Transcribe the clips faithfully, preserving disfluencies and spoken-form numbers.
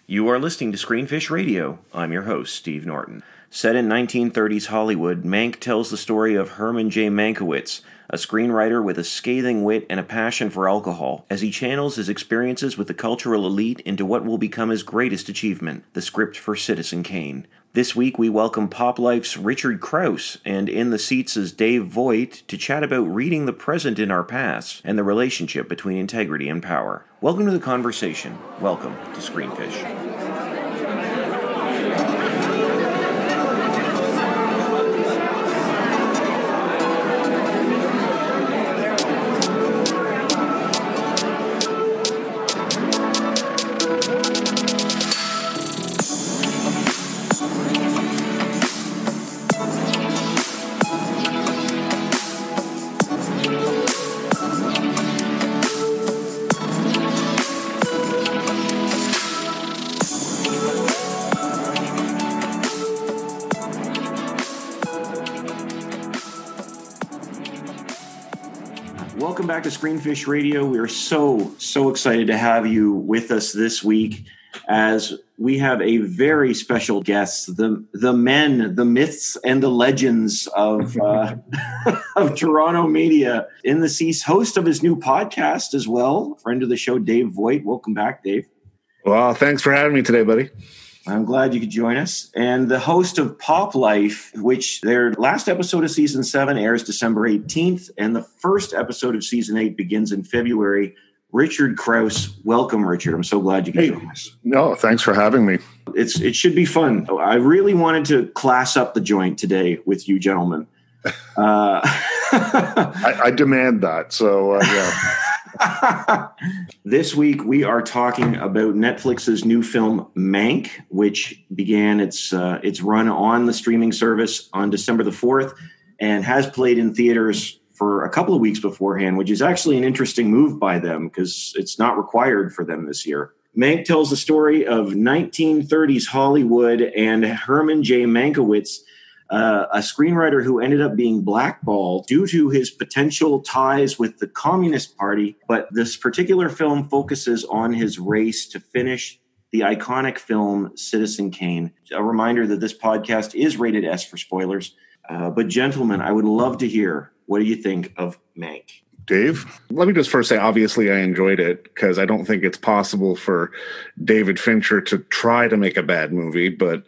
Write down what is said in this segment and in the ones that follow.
You are listening to Screenfish Radio. I'm your host, Steve Norton. Set in nineteen thirties Hollywood, Mank tells the story of Herman J. Mankiewicz, a screenwriter with a scathing wit and a passion for alcohol, as he channels his experiences with the cultural elite into what will become his greatest achievement, the script for Citizen Kane. This week we welcome Pop Life's Richard Krause, and in the seats is Dave Voigt to chat about reading the present in our past and the relationship between integrity and power. Welcome to the conversation. Welcome to Screenfish. Welcome back to Screenfish Radio. We are so, so excited to have you with us this week as we have a very special guest, the the men, the myths, and the legends of uh, of Toronto media in the seats, host of his new podcast as well, friend of the show, Dave Voigt. Welcome back, Dave. Well, thanks for having me today, buddy. I'm glad you could join us. And the host of Pop Life, which their last episode of season seven airs December eighteenth, and the first episode of season eight begins in February. Richard Krause, welcome, Richard. I'm so glad you could hey, join us. No, thanks for having me. It's It should be fun. I really wanted to class up the joint today with you gentlemen. Uh, I, I demand that. So, uh, yeah. This week we are talking about Netflix's new film Mank, which began its uh, its run on the streaming service on December the fourth and has played in theaters for a couple of weeks beforehand, which is actually an interesting move by them because it's not required for them this year. Mank tells the story of nineteen thirties Hollywood and Herman J. Mankiewicz, Uh, a screenwriter who ended up being blackballed due to his potential ties with the Communist Party. But this particular film focuses on his race to finish the iconic film Citizen Kane. A reminder that this podcast is rated S for spoilers. Uh, but gentlemen, I would love to hear, what do you think of Mank? Dave, let me just first say, obviously, I enjoyed it because I don't think it's possible for David Fincher to try to make a bad movie, but...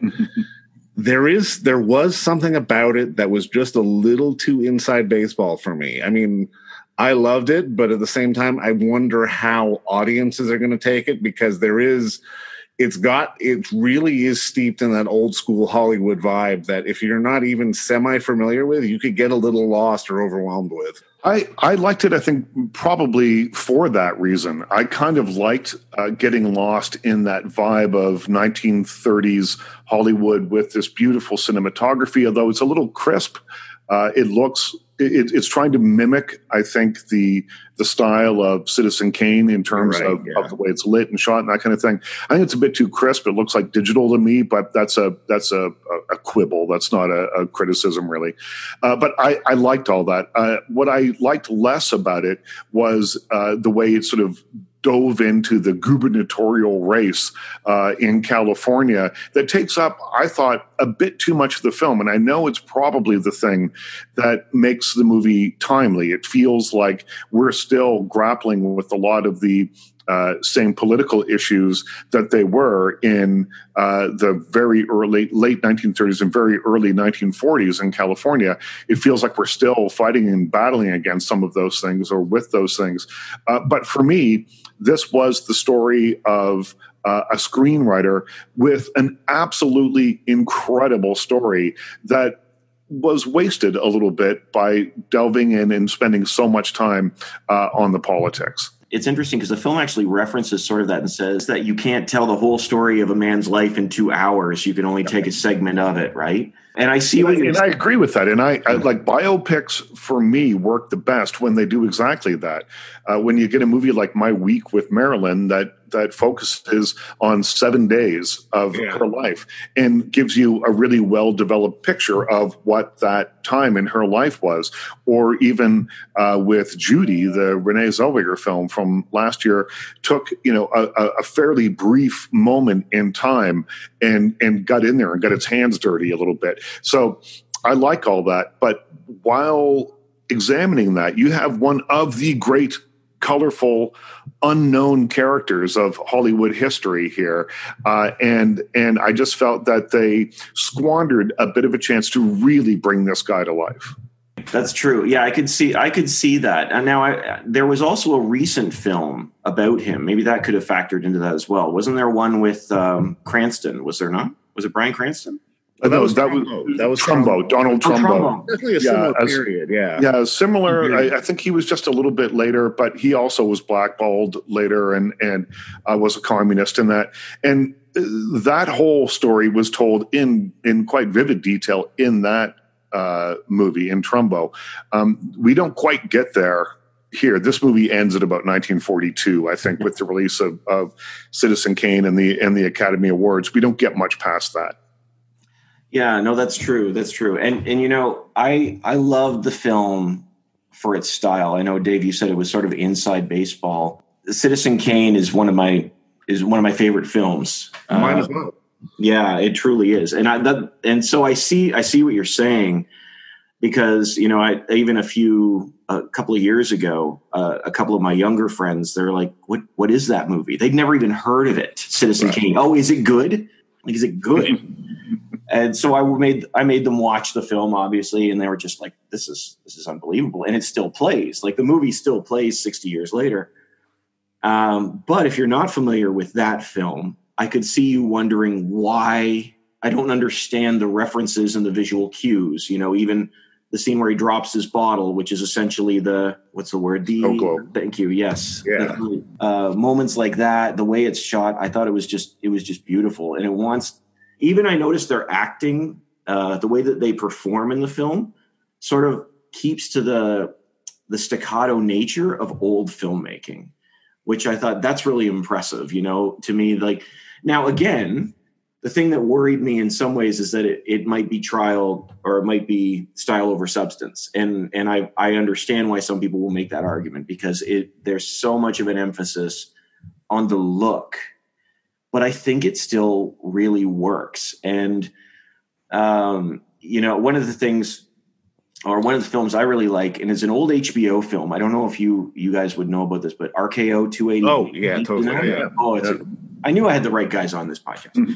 There is, there was something about it that was just a little too inside baseball for me. I mean, I loved it, but at the same time, I wonder how audiences are going to take it because there is, it's got, it really is steeped in that old school Hollywood vibe that if you're not even semi-familiar with, you could get a little lost or overwhelmed with. I, I liked it, I think, probably for that reason. I kind of liked uh, getting lost in that vibe of nineteen thirties Hollywood with this beautiful cinematography, although it's a little crisp. Uh, it looks, it, it's trying to mimic, I think, the the style of Citizen Kane in terms right, of, yeah. of the way it's lit and shot and that kind of thing. I think it's a bit too crisp. It looks like digital to me, but that's a that's a, a quibble. That's not a, a criticism, really. Uh, but I, I liked all that. Uh, what I liked less about it was uh, the way it sort of dove into the gubernatorial race uh, in California that takes up, I thought, a bit too much of the film. And I know it's probably the thing that makes the movie timely. It feels like we're still grappling with a lot of the uh, same political issues that they were in uh, the very early, late nineteen thirties and very early nineteen forties in California. It feels like we're still fighting and battling against some of those things or with those things. Uh, but for me, this was the story of uh, a screenwriter with an absolutely incredible story that was wasted a little bit by delving in and spending so much time uh, on the politics. It's interesting because the film actually references sort of that and says that you can't tell the whole story of a man's life in two hours. You can only take a segment of it, right? And I see and what I, you're and I agree with that. And I, I like biopics for me work the best when they do exactly that. Uh, when you get a movie like My Week with Marilyn that that focuses on seven days of Yeah. her life and gives you a really well developed picture of what that time in her life was. Or even uh, with Judy, the Renee Zellweger film from last year, took you know a, a fairly brief moment in time and and got in there and got its hands dirty a little bit. So I like all that, but while examining that, you have one of the great, colorful, unknown characters of Hollywood history here, uh, and and I just felt that they squandered a bit of a chance to really bring this guy to life. That's true. Yeah, I could see. I could see that. And now, I, there was also a recent film about him. Maybe that could have factored into that as well. Wasn't there one with um, Cranston? Was there not? Was it Bryan Cranston? Uh, that was that was that was Trumbo, Trumbo. Donald Oh, Trumbo. Trumbo. Definitely a Yeah, similar as- period. Yeah. Yeah, similar. Mhm. I, I think he was just a little bit later, but he also was blackballed later and and uh, was a communist in that. And uh, that whole story was told in in quite vivid detail in that uh, movie in Trumbo. Um, we don't quite get there here. This movie ends at about nineteen forty-two, I think, with the release of, of Citizen Kane and the and the Academy Awards. We don't get much past that. Yeah, no, that's true. That's true. And and you know, I I loved the film for its style. I know, Dave, you said it was sort of inside baseball. Citizen Kane is one of my is one of my favorite films. Mine Uh, as well. Yeah, it truly is. And I that, and so I see I see what you're saying, because you know, I even a few a couple of years ago, uh, a couple of my younger friends, they're like, "What what is that movie?" They'd never even heard of it. Citizen Right. Kane. Oh, is it good? Like, is it good? And so I made I made them watch the film, obviously, and they were just like, "This is this is unbelievable," and it still plays. Like, the movie still plays sixty years later. Um, but if you're not familiar with that film, I could see you wondering why I don't understand the references and the visual cues. You know, even the scene where he drops his bottle, which is essentially the what's the word? The Snow globe. Thank you. Yes. Yeah. Uh, moments like that, the way it's shot, I thought it was just it was just beautiful, and it wants. Even I noticed their acting, uh, the way that they perform in the film, sort of keeps to the the staccato nature of old filmmaking, which I thought that's really impressive. You know, to me, like now again, the thing that worried me in some ways is that it, it might be trial or it might be style over substance, and and I I understand why some people will make that argument, because it there's so much of an emphasis on the look. But I think it still really works. And, um, you know, one of the things, or one of the films I really like, and it's an old H B O film. I don't know if you you guys would know about this, but R K O two eighty. Oh, yeah, totally. Yeah. Oh, it's Yeah. A, I knew I had the right guys on this podcast.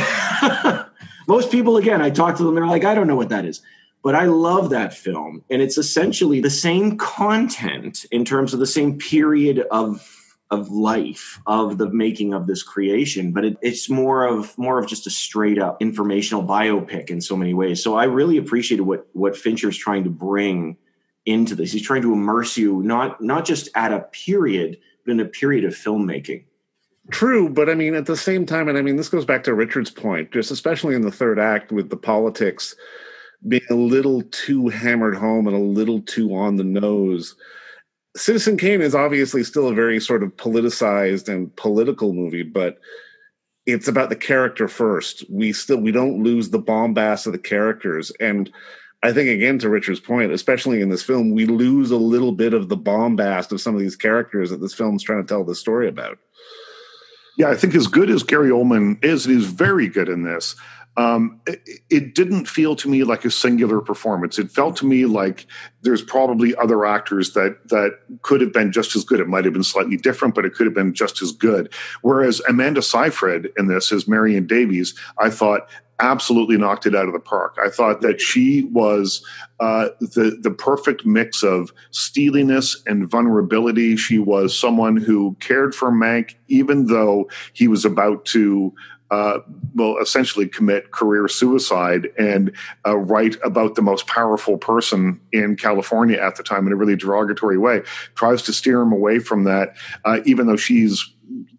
So most people, again, I talk to them, they're like, I don't know what that is. But I love that film. And it's essentially the same content in terms of the same period of of life of the making of this creation, but it, it's more of more of just a straight up informational biopic in so many ways. So I really appreciated what what Fincher's trying to bring into this. He's trying to immerse you not not just at a period, but in a period of filmmaking. True, but I mean, at the same time, and I mean, this goes back to Richard's point, just especially in the third act with the politics being a little too hammered home and a little too on the nose. Citizen Kane is obviously still a very sort of politicized and political movie, but it's about the character first. We still we don't lose the bombast of the characters. And I think, again, to Richard's point, especially in this film, we lose a little bit of the bombast of some of these characters that this film's trying to tell the story about. Yeah, I think as good as Gary Oldman is, and he's very good in this, um, it, it didn't feel to me like a singular performance. It felt to me like there's probably other actors that that could have been just as good. It might have been slightly different, but it could have been just as good. Whereas Amanda Seyfried in this as Marion Davies, I thought absolutely knocked it out of the park. I thought that she was uh, the the perfect mix of steeliness and vulnerability. She was someone who cared for Mank, even though he was about to, uh, well, essentially commit career suicide and uh, write about the most powerful person in California at the time in a really derogatory way. Tries to steer him away from that, uh, even though she's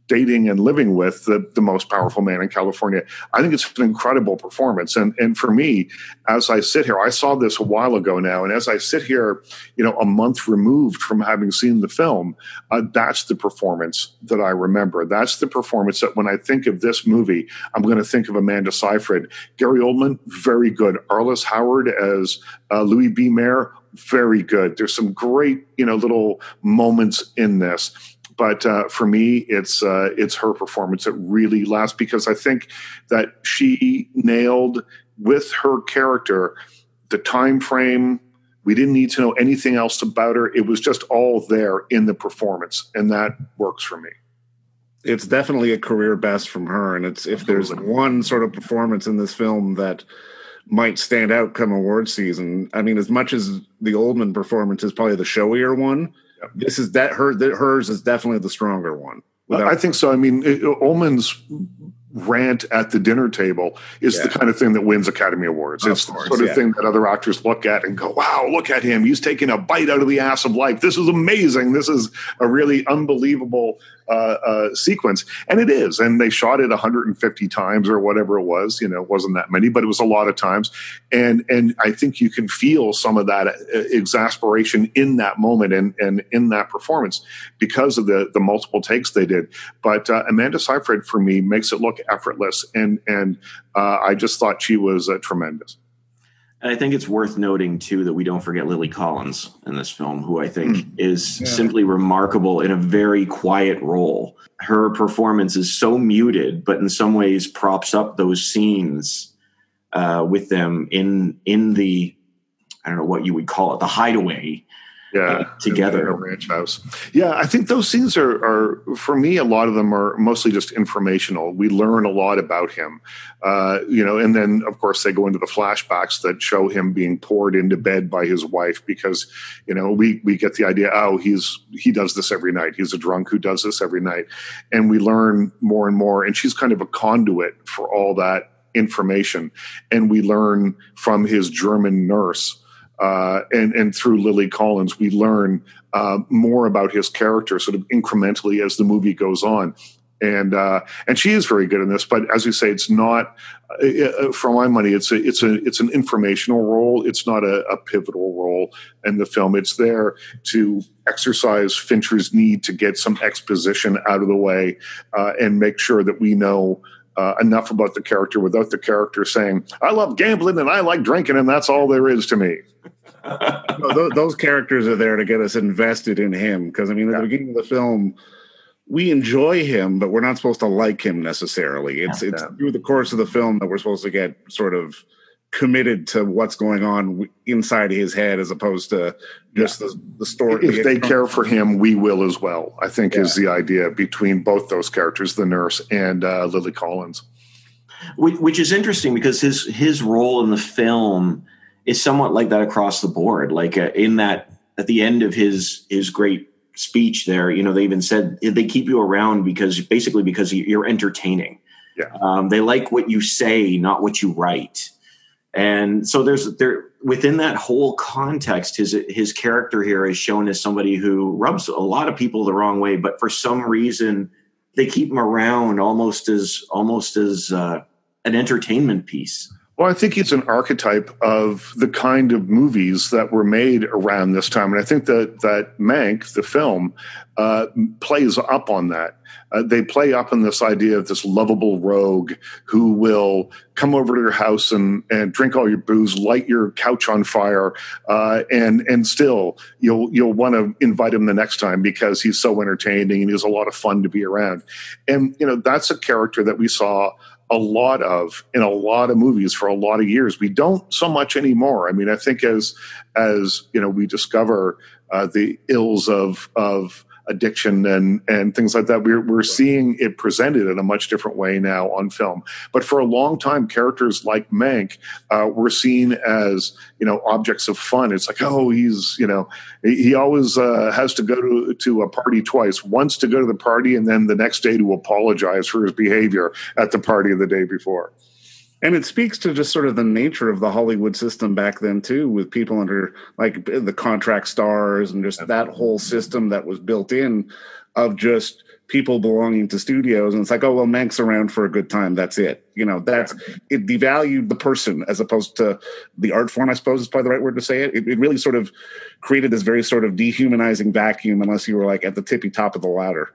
dating and living with the, the most powerful man in California. I think it's an incredible performance. And and for me, as I sit here, I saw this a while ago now, and as I sit here, you know, a month removed from having seen the film, uh, that's the performance that I remember. That's the performance that when I think of this movie, I'm going to think of Amanda Seyfried. Gary Oldman, very good. Arliss Howard as uh, Louis B. Mayer, very good. There's some great, you know, little moments in this. But uh, for me, it's uh, it's her performance that really lasts, because I think that she nailed with her character the time frame. We didn't need to know anything else about her. It was just all there in the performance, and that works for me. It's definitely a career best from her, and it's if there's one sort of performance in this film that might stand out come award season. I mean, as much as the Oldman performance is probably the showier one, yep. this is that her that hers is definitely the stronger one. I think so. I mean, it, Ullman's rant at the dinner table is yeah. the kind of thing that wins Academy Awards. Of it's course, the sort of yeah. thing that other actors look at and go, wow, look at him. He's taking a bite out of the ass of life. This is amazing. This is a really unbelievable uh, uh, sequence. And it is. And they shot it one hundred fifty times or whatever it was. You know, it wasn't that many, but it was a lot of times. And and I think you can feel some of that exasperation in that moment and, and in that performance because of the, the multiple takes they did. But uh, Amanda Seyfried, for me, makes it look effortless. And, and uh, I just thought she was uh, tremendous. And I think it's worth noting, too, that we don't forget Lily Collins in this film, who I think mm. is yeah. simply remarkable in a very quiet role. Her performance is so muted, but in some ways props up those scenes uh, with them in in the, I don't know what you would call it, the hideaway. Yeah, uh, together. In a ranch house. Yeah, I think those scenes are, are, for me, a lot of them are mostly just informational. We learn a lot about him, uh, you know, and then, of course, they go into the flashbacks that show him being poured into bed by his wife because, you know, we, we get the idea, oh, he's he does this every night. He's a drunk who does this every night. And we learn more and more, and she's kind of a conduit for all that information. And we learn from his German nurse. Uh, and, and through Lily Collins, we learn uh, more about his character sort of incrementally as the movie goes on. And uh, and she is very good in this. But as you say, it's not, uh, for my money, it's a, it's a it's an informational role. It's not a, a pivotal role in the film. It's there to exercise Fincher's need to get some exposition out of the way uh, and make sure that we know Uh, enough about the character without the character saying, I love gambling and I like drinking and that's all there is to me. No, those, those characters are there to get us invested in him. Because, I mean, at yeah. the beginning of the film, we enjoy him, but we're not supposed to like him necessarily. It's, yeah. it's through the course of the film that we're supposed to get sort of committed to what's going on inside his head as opposed to just yeah. the, the story. If they care for him, we will as well, I think yeah. is the idea between both those characters, the nurse and uh, Lily Collins. Which, which is interesting because his his role in the film is somewhat like that across the board. Like uh, in that, at the end of his his great speech there, you know, they even said they keep you around because basically because you're entertaining. Yeah. Um, they like what you say, not what you write. And so there's there within that whole context, his his character here is shown as somebody who rubs a lot of people the wrong way, but for some reason they keep him around almost as almost as uh, an entertainment piece. Well, I think it's an archetype of the kind of movies that were made around this time. And I think that, that Mank, the film, uh, plays up on that. Uh, they play up on this idea of this lovable rogue who will come over to your house and, and drink all your booze, light your couch on fire, uh, and and still you'll you'll want to invite him the next time because he's so entertaining and he's a lot of fun to be around. And, you know, that's a character that we saw a lot of in a lot of movies for a lot of years. We don't so much anymore. I mean, I think as as you know, we discover uh, the ills of of addiction and and things like that, we're we're seeing it presented in a much different way now on film. But for a long time, characters like Mank uh, were seen as, you know, objects of fun. It's like, oh, he's, you know, he always uh, has to go to to a party twice, once to go to the party and then the next day to apologize for his behavior at the party of the day before. And it speaks to just sort of the nature of the Hollywood system back then, too, with people under like the contract stars and just that whole system that was built in of just people belonging to studios, and it's like, oh well, Mank's around for a good time. That's it. You know, that's it devalued the person as opposed to the art form, I suppose is probably the right word to say it. It, it really sort of created this very sort of dehumanizing vacuum unless you were like at the tippy top of the ladder.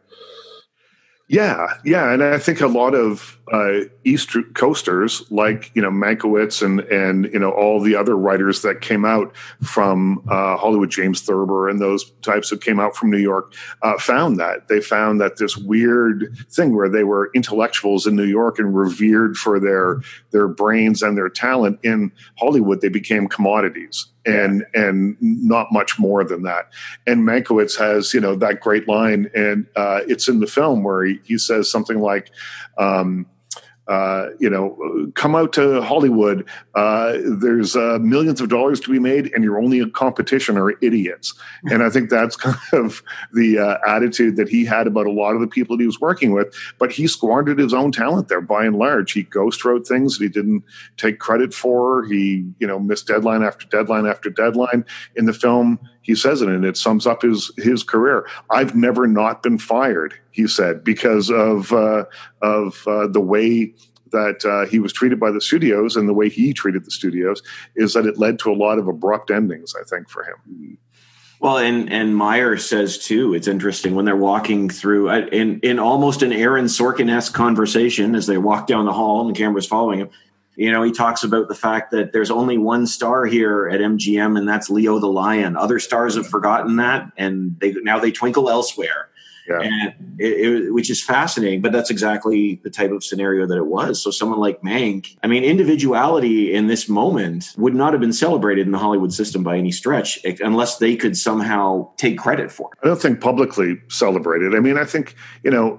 Yeah, yeah, and I think a lot of uh, East Coasters, like you know Mankiewicz and and you know all the other writers that came out from uh, Hollywood, James Thurber and those types that came out from New York, uh, found that they found that this weird thing where they were intellectuals in New York and revered for their their brains and their talent. In Hollywood, they became commodities. And and not much more than that. And Mankiewicz has, you know, that great line, and uh, it's in the film where he, he says something like, um, uh, you know, come out to Hollywood. Uh, there's uh, millions of dollars to be made, and your only competition are idiots. And I think that's kind of the uh, attitude that he had about a lot of the people that he was working with. But he squandered his own talent there by and large. He ghost wrote things that he didn't take credit for. He, you know, missed deadline after deadline after deadline. In the film, he says it, and it sums up his his career. I've never not been fired, he said, because of uh, of uh, the way that uh, he was treated by the studios and the way he treated the studios, is that it led to a lot of abrupt endings, I think, for him. Well, and and Meyer says too, it's interesting when they're walking through uh, in in almost an Aaron Sorkin-esque conversation as they walk down the hall and the camera's following him. You know, he talks about the fact that there's only one star here at M G M, and that's Leo the Lion. Other stars have forgotten that, and they now they twinkle elsewhere. Yeah. And it, it, which is fascinating, but that's exactly the type of scenario that it was. So someone like Mank, I mean, individuality in this moment would not have been celebrated in the Hollywood system by any stretch, unless they could somehow take credit for it. I don't think publicly celebrated. I mean, I think, you know,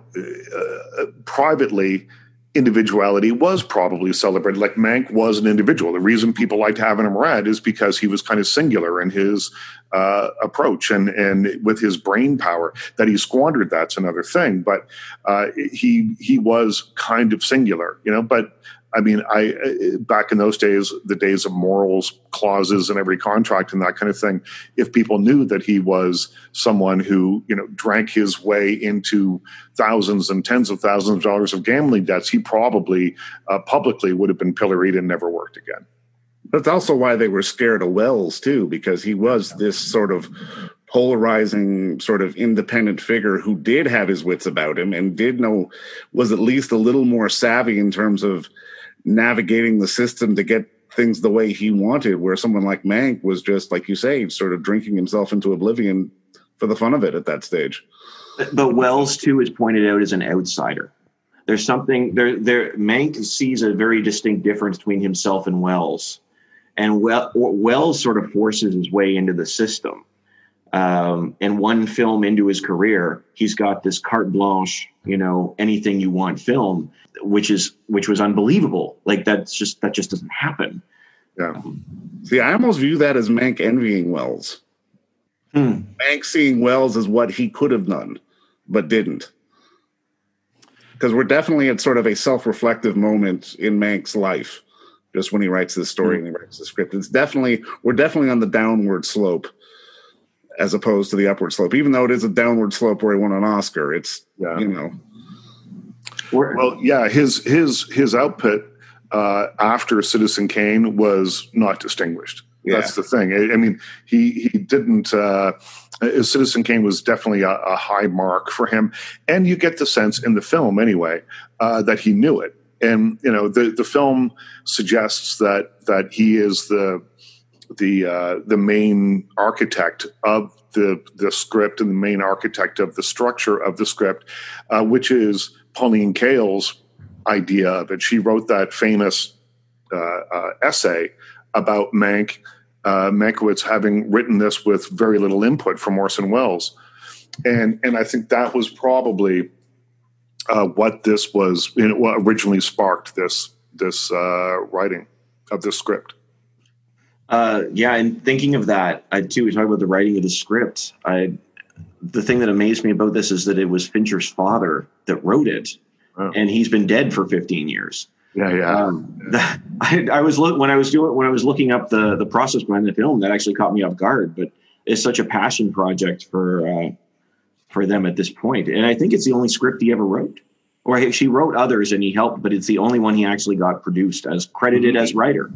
uh, privately, individuality was probably celebrated. Like Mank was an individual. The reason people liked having him around is because he was kind of singular in his uh, approach and and with his brain power. That he squandered, that's another thing. But uh, he he was kind of singular, you know. But I mean, I back in those days, the days of morals clauses in every contract and that kind of thing, if people knew that he was someone who, you know, drank his way into thousands and tens of thousands of dollars of gambling debts, he probably uh, publicly would have been pilloried and never worked again. That's also why they were scared of Wells, too, because he was this sort of polarizing, sort of independent figure who did have his wits about him and did know, was at least a little more savvy in terms of navigating the system to get things the way he wanted, where someone like Mank was just, like you say, sort of drinking himself into oblivion for the fun of it at that stage. But, but Wells, too, is pointed out as an outsider. There's something there. There, Mank sees a very distinct difference between himself and Wells, and well, Wells sort of forces his way into the system. Um, and one film into his career, he's got this carte blanche, you know, anything you want film, which is which was unbelievable. Like that's just that just doesn't happen. Yeah. See, I almost view that as Mank envying Wells. Hmm. Mank seeing Wells as what he could have done, but didn't. Because we're definitely at sort of a self-reflective moment in Mank's life, just when he writes this story mm-hmm. and he writes the script. It's definitely, we're definitely on the downward slope as opposed to the upward slope. Even though it is a downward slope where he won an Oscar, it's, yeah. you know. Well, yeah, his his his output uh, after Citizen Kane was not distinguished. Yeah. That's the thing. I, I mean, he he didn't. Uh, Citizen Kane was definitely a, a high mark for him, and you get the sense in the film anyway uh, that he knew it. And you know, the the film suggests that that he is the the uh, the main architect of the the script and the main architect of the structure of the script, uh, which is Pauline Kael's idea of it. She wrote that famous uh, uh, essay about Mank, uh, Mankiewicz having written this with very little input from Orson Welles. And and I think that was probably uh, what this was, you know, what originally sparked this, this uh, writing of this script. Uh, yeah, and thinking of that, I too, we talk about the writing of the script. I the thing that amazed me about this is that it was Fincher's father that wrote it, oh. and he's been dead for fifteen years. Yeah, yeah. Um, that, I, I was look when I was doing when I was looking up the the process behind the film. That actually caught me off guard. But it's such a passion project for uh, for them at this point. And I think it's the only script he ever wrote. Or she wrote others and he helped, but it's the only one he actually got produced as credited mm-hmm. as writer.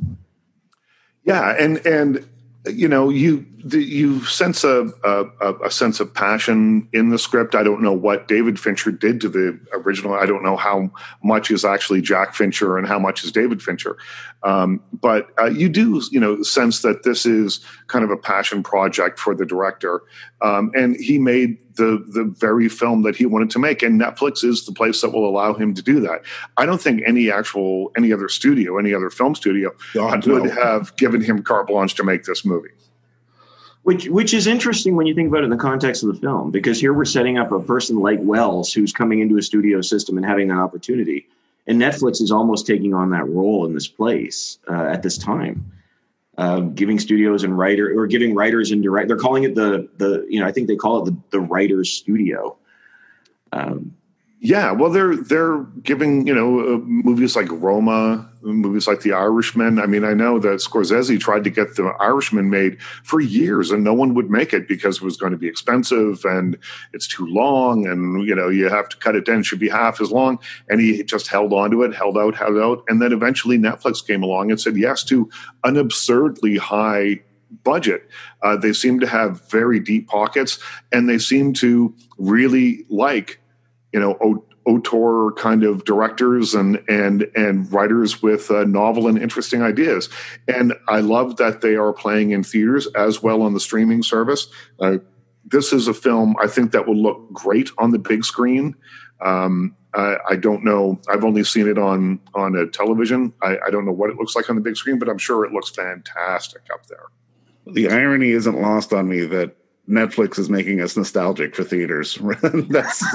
Yeah, and and you know, you you sense a, a a sense of passion in the script. I don't know what David Fincher did to the original. I don't know how much is actually Jack Fincher and how much is David Fincher. Um, but uh, you do, you know, sense that this is kind of a passion project for the director, um, and he made the the very film that he wanted to make. And Netflix is the place that will allow him to do that. I don't think any actual any other studio, any other film studio, God, would no. have given him carte blanche to make this movie. Which which is interesting when you think about it in the context of the film, because here we're setting up a person like Wells who's coming into a studio system and having that opportunity. And Netflix is almost taking on that role in this place uh, at this time, uh, giving studios and writer or giving writers and direct. They're calling it the the you know I think they call it the the writers' studio. Um, yeah, well, they're they're giving you know uh, movies like Roma, movies like The Irishman. I mean, I know that Scorsese tried to get The Irishman made for years, and no one would make it because it was going to be expensive and it's too long, and you know you have to cut it down. It should be half as long, and he just held on to it, held out, held out, and then eventually Netflix came along and said yes to an absurdly high budget. Uh, they seem to have very deep pockets, and they seem to really like. You know, auteur kind of directors and and and writers with uh, novel and interesting ideas. And I love that they are playing in theaters as well on the streaming service. Uh, this is a film I think that will look great on the big screen. Um, I, I don't know. I've only seen it on on a television. I, I don't know what it looks like on the big screen, but I'm sure it looks fantastic up there. The irony isn't lost on me that Netflix is making us nostalgic for theaters. That's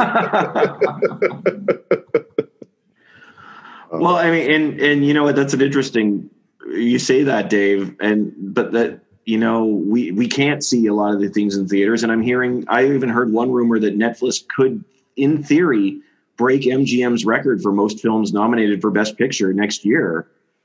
well, I mean, and and you know what? That's an interesting. You say that, Dave, and but that you know we we can't see a lot of the things in theaters. And I'm hearing. I even heard one rumor that Netflix could, in theory, break M G M's record for most films nominated for Best Picture next year.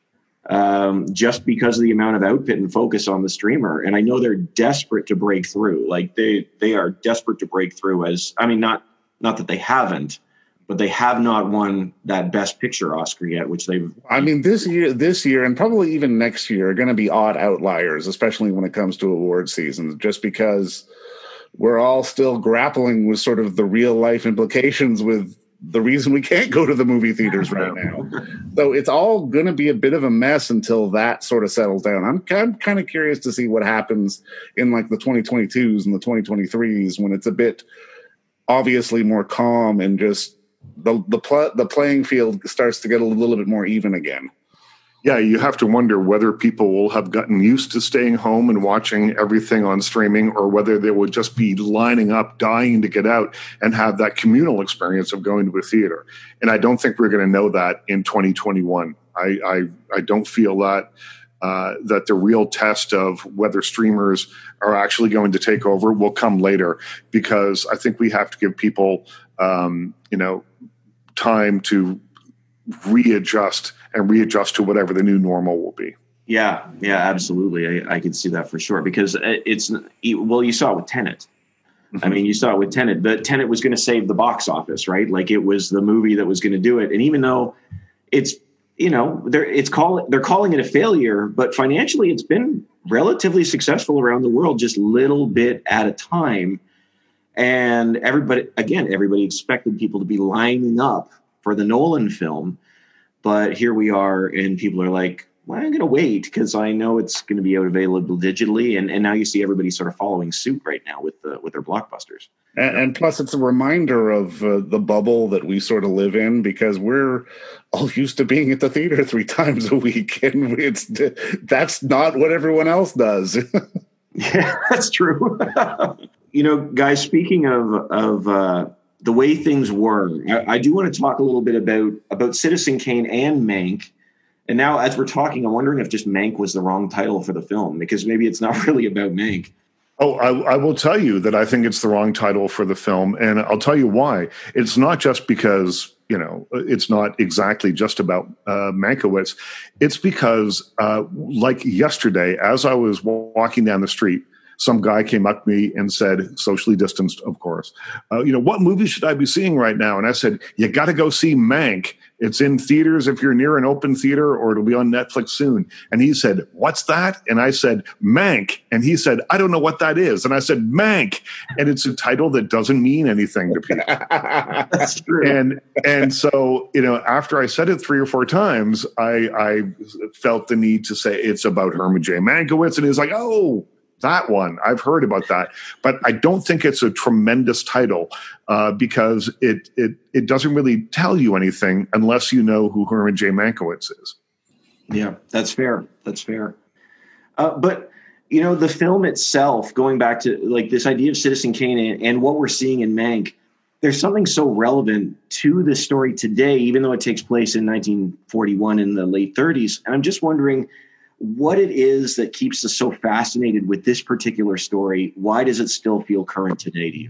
Um, just because of the amount of output and focus on the streamer. And I know they're desperate to break through. Like they, they are desperate to break through as, I mean, not, not that they haven't, but they have not won that Best Picture Oscar yet, which they've, I mean, this year, this year, and probably even next year are going to be odd outliers, especially when it comes to award season, just because we're all still grappling with sort of the real life implications with the reason we can't go to the movie theaters right now. So it's all going to be a bit of a mess until that sort of settles down. I'm, I'm kind of curious to see what happens in like the twenty twenty-twos and the twenty twenty-threes when it's a bit obviously more calm and just the the, pl- the playing field starts to get a little bit more even again. Yeah, you have to wonder whether people will have gotten used to staying home and watching everything on streaming, or whether they would just be lining up, dying to get out and have that communal experience of going to a theater. And I don't think we're going to know that in twenty twenty-one. I I, I don't feel that uh, that the real test of whether streamers are actually going to take over will come later, because I think we have to give people um, you know time to readjust and readjust to whatever the new normal will be. Yeah, yeah, absolutely. I, I can see that for sure, because it's, well, you saw it with Tenet. Mm-hmm. I mean, you saw it with Tenet, but Tenet was going to save the box office, right? Like it was the movie that was going to do it. And even though it's, you know, they're, it's call, they're calling it a failure, but financially it's been relatively successful around the world, just little bit at a time. And everybody, again, everybody expected people to be lining up for the Nolan film. But here we are, and people are like, well, I'm going to wait because I know it's going to be out available digitally. And, and now you see everybody sort of following suit right now with the, with their blockbusters. And, and plus, it's a reminder of uh, the bubble that we sort of live in, because we're all used to being at the theater three times a week. And it's that's not what everyone else does. Yeah, that's true. You know, guys, speaking of, of uh, the way things were, I, I do want to talk a little bit about, about Citizen Kane and Mank. And now as we're talking, I'm wondering if just Mank was the wrong title for the film, because maybe it's not really about Mank. Oh, I, I will tell you that I think it's the wrong title for the film. And I'll tell you why. It's not just because, you know, it's not exactly just about uh, Mankiewicz. It's because, uh, like yesterday, as I was walking down the street, some guy came up to me and said, socially distanced, of course, uh, you know, what movie should I be seeing right now? And I said, you got to go see Mank. It's in theaters if you're near an open theater, or it'll be on Netflix soon. And he said, what's that? And I said, Mank. And he said, I don't know what that is. And I said, Mank. And it's a title that doesn't mean anything to people. That's true. And and so, you know, after I said it three or four times, I, I felt the need to say it's about Herman J. Mankiewicz. And he was like, oh, that one. I've heard about that. But I don't think it's a tremendous title uh, because it, it it doesn't really tell you anything unless you know who Herman J. Mankiewicz is. Yeah, that's fair. That's fair. Uh, but, you know, the film itself, going back to like this idea of Citizen Kane and, and what we're seeing in Mank, there's something so relevant to the story today, even though it takes place in nineteen forty-one in the late thirties. And I'm just wondering what it is that keeps us so fascinated with this particular story. Why does it still feel current today to you?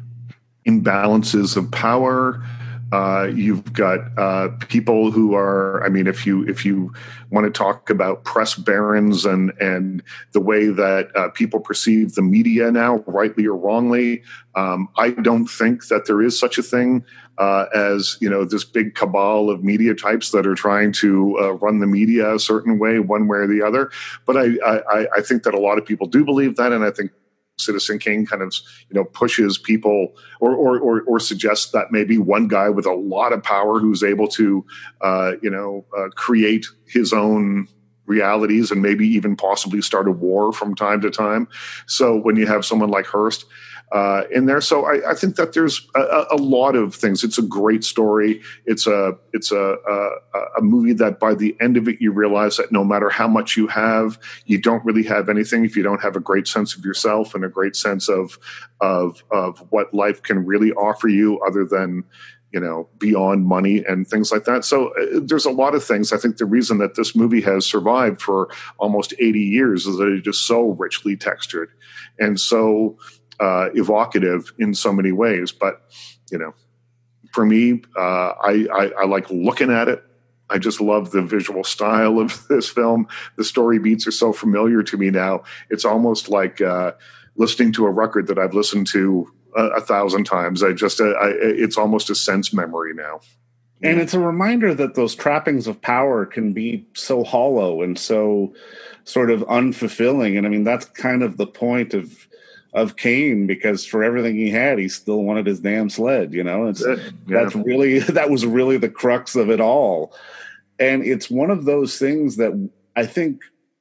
Imbalances of power. Uh, you've got uh, people who are, I mean, if you if you want to talk about press barons and and the way that uh, people perceive the media now, rightly or wrongly, um, I don't think that there is such a thing uh, as, you know, this big cabal of media types that are trying to uh, run the media a certain way, one way or the other. But I, I, I think that a lot of people do believe that, and I think Citizen Kane kind of, you know, pushes people or, or, or, or suggests that maybe one guy with a lot of power who's able to, uh, you know, uh, create his own realities and maybe even possibly start a war from time to time. So when you have someone like Hearst uh, in there, so I, I think that there's a, a lot of things. It's a great story. It's a it's a, a a movie that by the end of it you realize that no matter how much you have, you don't really have anything if you don't have a great sense of yourself and a great sense of of of what life can really offer you, other than, you know, beyond money and things like that. So uh, there's a lot of things. I think the reason that this movie has survived for almost eighty years is that it is so richly textured and so uh, evocative in so many ways. But, you know, for me, uh, I, I, I like looking at it. I just love the visual style of this film. The story beats are so familiar to me now. It's almost like uh, listening to a record that I've listened to a, a thousand times. I just, uh, I, it's almost a sense memory now. And it's a reminder that those trappings of power can be so hollow and so sort of unfulfilling. And I mean, that's kind of the point of of Kane, because for everything he had, he still wanted his damn sled, you know? It's, Yeah. that's really, that was really the crux of it all. And it's one of those things that I think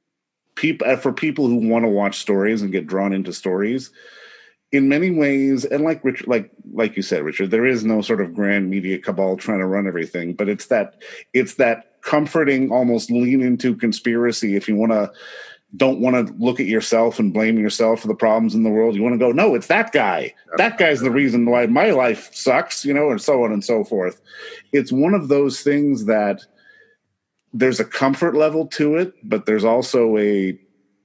people, for people who want to watch stories and get drawn into stories, in many ways, and like Richard, like like you said, Richard, there is no sort of grand media cabal trying to run everything, but it's that it's that comforting, almost lean into conspiracy. If you want to, don't want to look at yourself and blame yourself for the problems in the world, you want to go, no, it's that guy. That guy's the reason why my life sucks, you know, and so on and so forth. It's one of those things that there's a comfort level to it, but there's also a,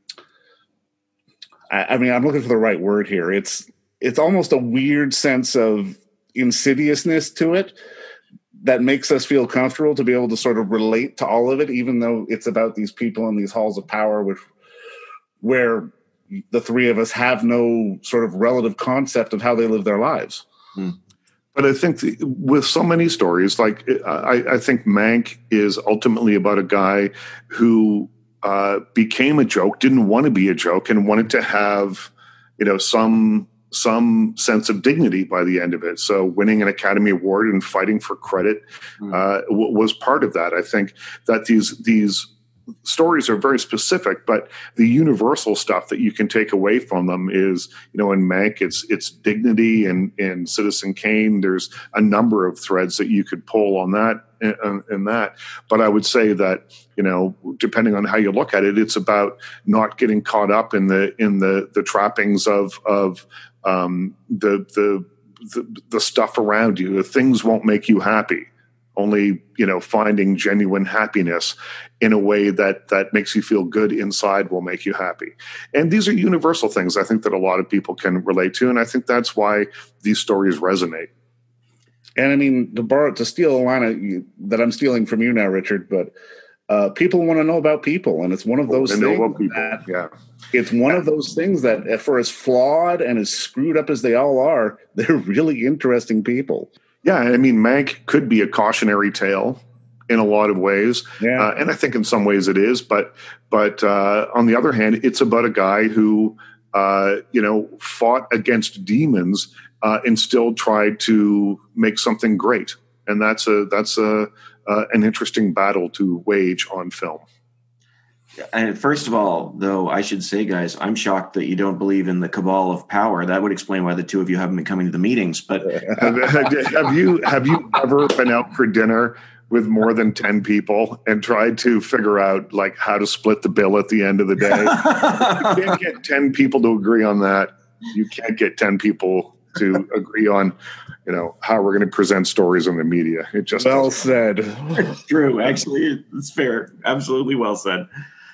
I mean, I'm looking for the right word here. It's it's almost a weird sense of insidiousness to it that makes us feel comfortable to be able to sort of relate to all of it, even though it's about these people in these halls of power, which where the three of us have no sort of relative concept of how they live their lives. Hmm. But I think the, with so many stories, like I, I think Mank is ultimately about a guy who uh, became a joke, didn't want to be a joke, and wanted to have, you know, some some sense of dignity by the end of it. So winning an Academy Award and fighting for credit uh, w- was part of that. I think that these these stories are very specific, but the universal stuff that you can take away from them is, you know, in Mank, it's it's dignity, and in Citizen Kane, there's a number of threads that you could pull on that and, and that. But I would say that, you know, depending on how you look at it, it's about not getting caught up in the in the the trappings of of um, the, the the the stuff around you. Things won't make you happy. Only, you know, finding genuine happiness in a way that that makes you feel good inside will make you happy. And these are universal things I think that a lot of people can relate to, and I think that's why these stories resonate. And I mean, to borrow, to steal a line of, that I'm stealing from you now, Richard, but Uh, people want to know about people, and it's one of those oh, things people. that yeah. it's one of those things that, for as flawed and as screwed up as they all are, they're really interesting people. Yeah, I mean, Mank could be a cautionary tale in a lot of ways, yeah. uh, and I think in some ways it is. But but uh, on the other hand, it's about a guy who uh, you know fought against demons uh, and still tried to make something great, and that's a that's a uh, an interesting battle to wage on film. And first of all, though, I should say, guys, I'm shocked that you don't believe in the cabal of power. That would explain why the two of you haven't been coming to the meetings. But have, have you have you ever been out for dinner with more than ten people and tried to figure out like how to split the bill at the end of the day? You can't get ten people to agree on that. You can't get ten people to agree on, you know, how we're going to present stories in the media. It just well said. It's true. Actually, it's fair. Absolutely well said.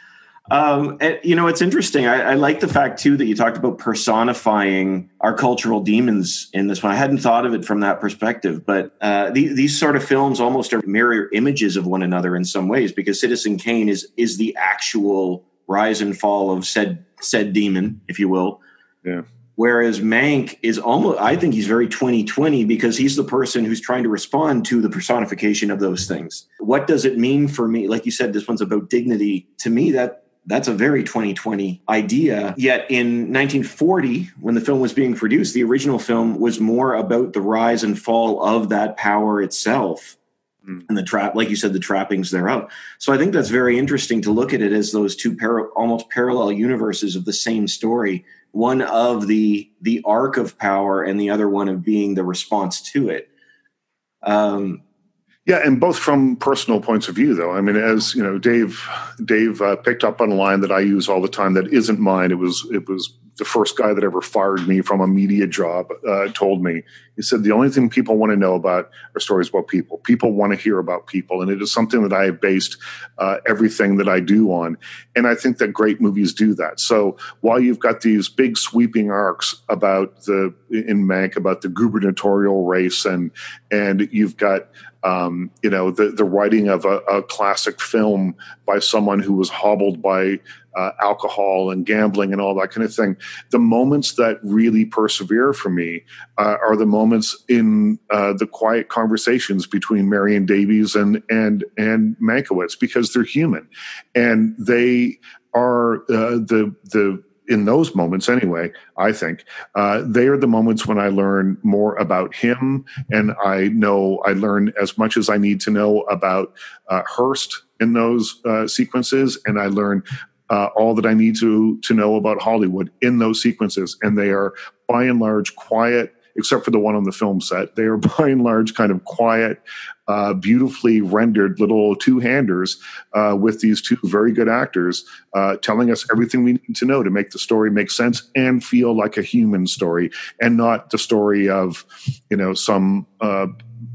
Um, and, you know, it's interesting. I, I like the fact, too, that you talked about personifying our cultural demons in this one. I hadn't thought of it from that perspective, but uh, the, these sort of films almost are mirror images of one another in some ways, because Citizen Kane is is the actual rise and fall of said said demon, if you will. Yeah. Whereas Mank is almost, I think he's very twenty twenty because he's the person who's trying to respond to the personification of those things. What does it mean for me? Like you said, this one's about dignity. To me, that that's a very twenty twenty idea. Yet in nineteen forty, when the film was being produced, the original film was more about the rise and fall of that power itself. Mm. And the trap, like you said, the trappings thereof. So I think that's very interesting to look at it as those two para- almost parallel universes of the same story. One of the the arc of power and the other one of being the response to it. Um, yeah, and both from personal points of view, though. I mean, as you know, Dave Dave uh, picked up on a line that I use all the time that isn't mine. It was it was the first guy that ever fired me from a media job uh, told me. He said, the only thing people want to know about are stories about people. People want to hear about people. And it is something that I have based uh, everything that I do on. And I think that great movies do that. So while you've got these big sweeping arcs about the, in Mank, about the gubernatorial race, and, and you've got, um, you know, the, the writing of a, a classic film by someone who was hobbled by Uh, alcohol and gambling and all that kind of thing. The moments that really persevere for me uh, are the moments in uh, the quiet conversations between Marion Davies and and and Mankiewicz, because they're human, and they are uh, the the. In those moments, anyway, I think uh, they are the moments when I learn more about him, and I know I learn as much as I need to know about uh, Hearst in those uh, sequences, and I learn Uh, all that I need to to know about Hollywood in those sequences. And they are by and large quiet, except for the one on the film set. They are by and large kind of quiet, uh, beautifully rendered little two-handers uh, with these two very good actors uh, telling us everything we need to know to make the story make sense and feel like a human story, and not the story of, you know, some uh,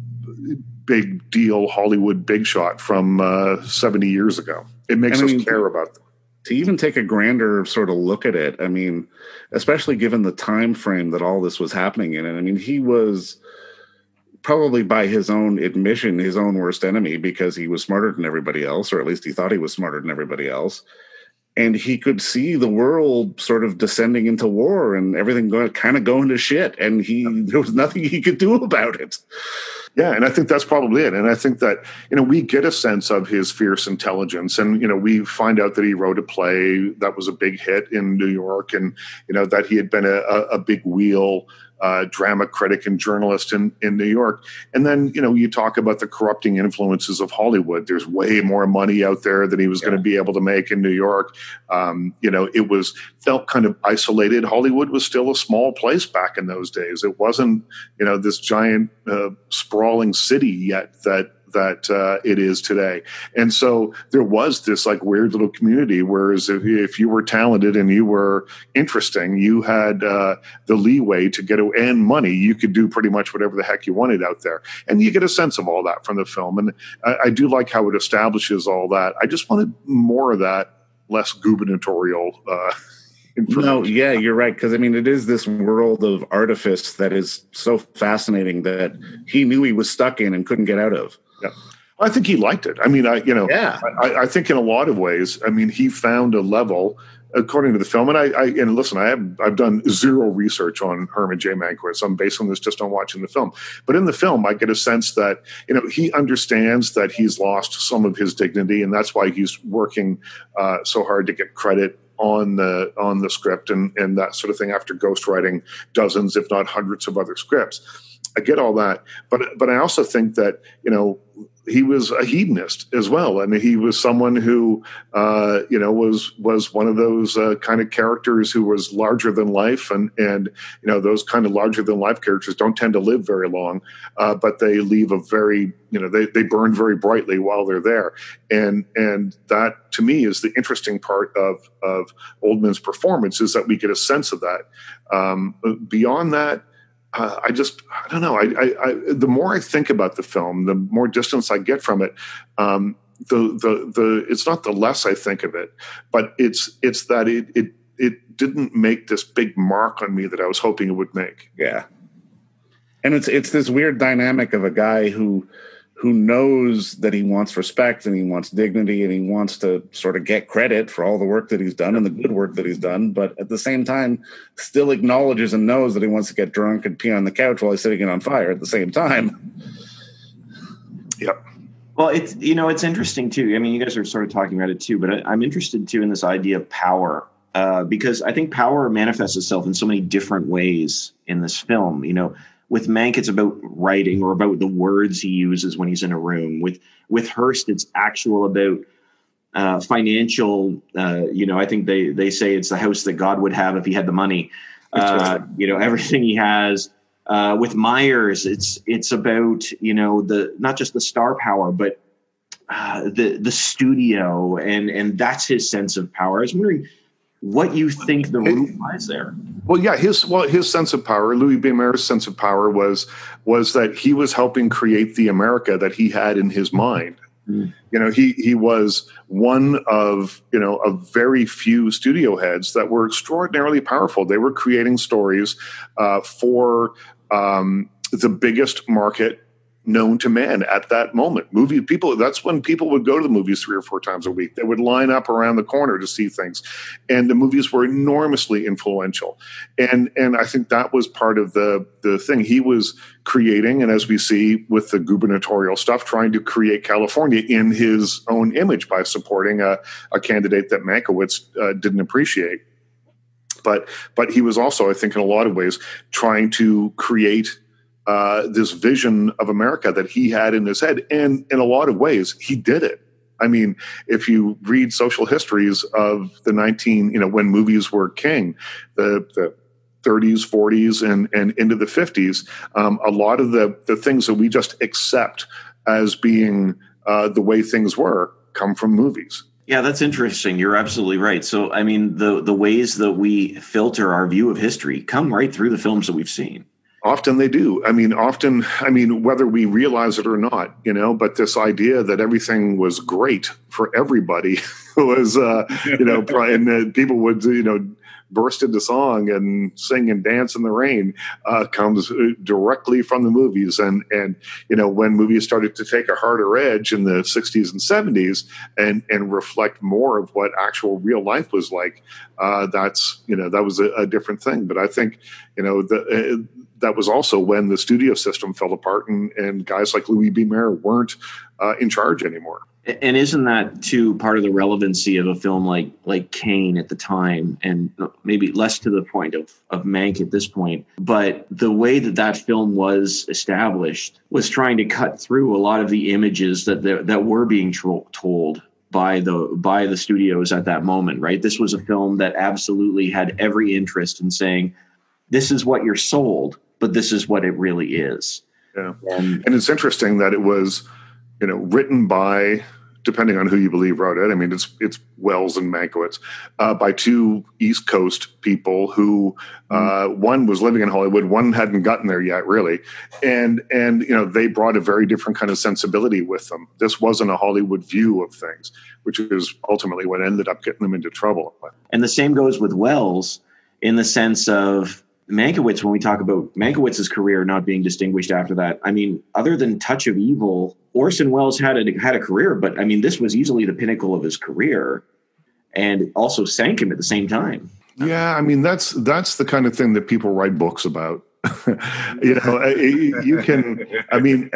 big deal Hollywood big shot from uh, seventy years ago. It makes I mean, us care about them. To even take a grander sort of look at it, I mean, especially given the time frame that all this was happening in, and I mean, he was probably, by his own admission, his own worst enemy, because he was smarter than everybody else, or at least he thought he was smarter than everybody else. And he could see the world sort of descending into war and everything going, kind of going to shit. And he there was nothing he could do about it. Yeah, and I think that's probably it. And I think that, you know, we get a sense of his fierce intelligence. And, you know, we find out that he wrote a play that was a big hit in New York, and, you know, that he had been a, a big wheel uh, drama critic and journalist in, in New York. And then, you know, you talk about the corrupting influences of Hollywood. There's way more money out there than he was yeah. going to be able to make in New York. Um, you know, it was felt kind of isolated. Hollywood was still a small place back in those days. It wasn't, you know, this giant uh, sprawling city yet that that uh, it is today. And so there was this like weird little community, whereas if, if you were talented and you were interesting, you had uh, the leeway to get away, and money. You could do pretty much whatever the heck you wanted out there. And you get a sense of all that from the film. And I, I do like how it establishes all that. I just wanted more of that, less gubernatorial uh No, yeah, you're right. Because, I mean, it is this world of artifice that is so fascinating that he knew he was stuck in and couldn't get out of. Yeah. I think he liked it. I mean, I you know, Yeah. I, I think in a lot of ways, I mean, he found a level according to the film. And I, I and listen, I have I've done zero research on Herman J. Mankiewicz. I'm basing this just on watching the film. But in the film, I get a sense that you know he understands that he's lost some of his dignity, and that's why he's working uh, so hard to get credit on the on the script and and that sort of thing after ghostwriting dozens, if not hundreds, of other scripts. I get all that, but but I also think that you know he was a hedonist as well. I mean, he was someone who uh, you know was was one of those uh, kind of characters who was larger than life, and and you know those kind of larger than life characters don't tend to live very long, uh, but they leave a very you know they they burn very brightly while they're there, and and that to me is the interesting part of of Oldman's performance is that we get a sense of that. Um, beyond that. Uh, I just, I don't know. I, I, I, the more I think about the film, the more distance I get from it. Um, the, the, the, it's not the less I think of it, but it's, it's that it, it, it didn't make this big mark on me that I was hoping it would make. Yeah. And it's, it's this weird dynamic of a guy who, who knows that he wants respect and he wants dignity and he wants to sort of get credit for all the work that he's done and the good work that he's done, but at the same time still acknowledges and knows that he wants to get drunk and pee on the couch while he's sitting it on fire at the same time. Yep. Well, it's, you know, it's interesting too. I mean, you guys are sort of talking about it too, but I, I'm interested too in this idea of power, uh, because I think power manifests itself in so many different ways in this film. You know, with Mank, it's about writing or about the words he uses when he's in a room. With with Hearst, it's actual about uh, financial. Uh, you know, I think they they say it's the house that God would have if he had the money. Uh, you know, everything he has. Uh, with Myers, it's it's about you know the not just the star power, but uh, the the studio, and and that's his sense of power. I was wondering what you think the root lies there. Well, yeah, his well, his sense of power, Louis B. Mayer's sense of power was was that he was helping create the America that he had in his mind. Mm. You know, he he was one of you know of very few studio heads that were extraordinarily powerful. They were creating stories uh, for um, the biggest market known to man at that moment. Movie people, that's when people would go to the movies three or four times a week. They would line up around the corner to see things. And the movies were enormously influential. And and I think that was part of the, the thing. He was creating, and as we see with the gubernatorial stuff, trying to create California in his own image by supporting a, a candidate that Mankiewicz uh, didn't appreciate. But but he was also, I think, in a lot of ways, trying to create Uh, this vision of America that he had in his head. And in a lot of ways, he did it. I mean, if you read social histories of the nineteen, you know, when movies were king, the, the thirties, forties, and, and into the fifties, um, a lot of the, the things that we just accept as being uh, the way things were come from movies. Yeah, that's interesting. You're absolutely right. So, I mean, the, the ways that we filter our view of history come right through the films that we've seen. Often they do. I mean, often, I mean, whether we realize it or not, you know, but this idea that everything was great for everybody was, uh, you know, and uh, people would, you know, burst into song and sing and dance in the rain uh, comes directly from the movies. And, and, you know, when movies started to take a harder edge in the sixties and seventies and, and reflect more of what actual real life was like, uh, that's, you know, that was a, a different thing. But I think, you know, the, uh, that was also when the studio system fell apart and, and guys like Louis B. Mayer weren't uh, in charge anymore. And isn't that too part of the relevancy of a film like like Kane at the time, and maybe less to the point of, of Mank at this point, but the way that that film was established was trying to cut through a lot of the images that that were being tro- told by the by the studios at that moment, right? This was a film that absolutely had every interest in saying, this is what you're sold, but this is what it really is. Yeah. And, and it's interesting that it was, you know, written by, depending on who you believe wrote it, I mean, it's it's Wells and Mankiewicz, uh, by two East Coast people who, uh, mm. one was living in Hollywood, one hadn't gotten there yet, really. And, and, you know, they brought a very different kind of sensibility with them. This wasn't a Hollywood view of things, which is ultimately what ended up getting them into trouble. And the same goes with Wells in the sense of, Mankiewicz, when we talk about Mankiewicz's career not being distinguished after that, I mean, other than Touch of Evil, Orson Welles had a, had a career, but I mean, this was easily the pinnacle of his career, and also sank him at the same time. Yeah, I mean, that's that's the kind of thing that people write books about. you know, you can. I mean,